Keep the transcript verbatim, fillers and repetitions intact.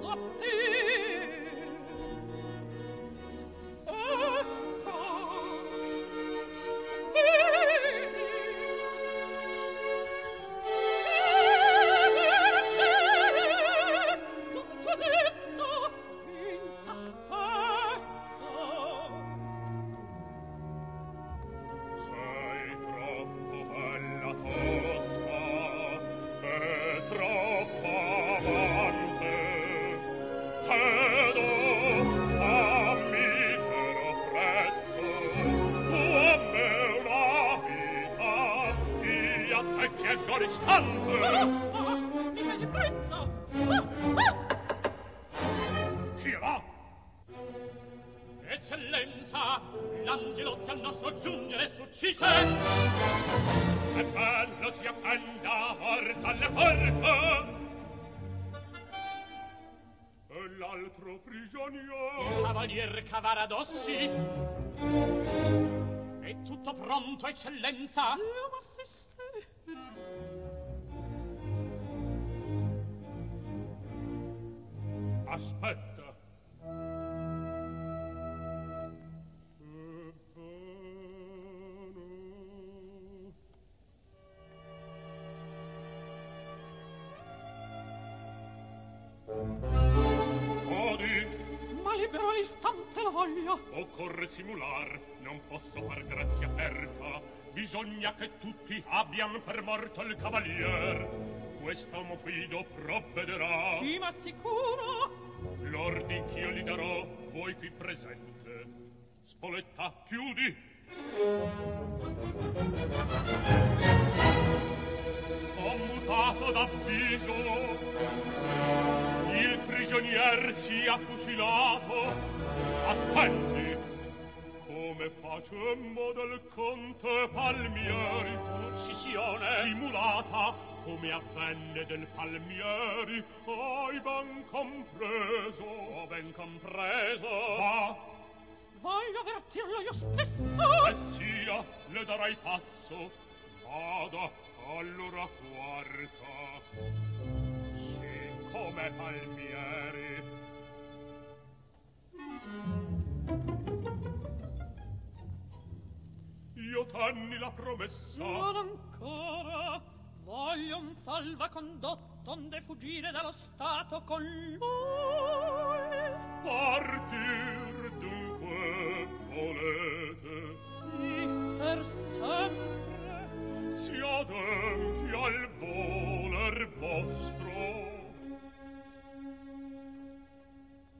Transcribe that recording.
Eccellenza, l'angelotto al nostro giungere s'uccise. È bello ci appenda morta alle porte. E l'altro prigioniero, il cavalier Cavaradossi. È tutto pronto, eccellenza? Io m'assiste. Aspetta. Ma libero l'istante la voglio. Occorre simular, non posso far grazia aperta. Bisogna che tutti abbiano per morto il cavalier. Quest'uomo fido provvederà. Sì, ma sicuro. L'ordin ch'io gli darò, voi qui presente. Spoletta, chiudi. Ho mutato d'avviso. Il prigionier sia fucilato. Attendi. Come facemmo del conte Palmieri uccisione simulata, come avvenne del Palmieri, hai ben compreso. Ho ben compreso. Ma voglio avvertirlo io stesso. E sia, le darai passo. Vada, allora quarta. Sì, come Palmieri. Io tenni la promessa. Non ancora. Voglio un salvacondotto onde fuggire dallo stato con lui. Parti.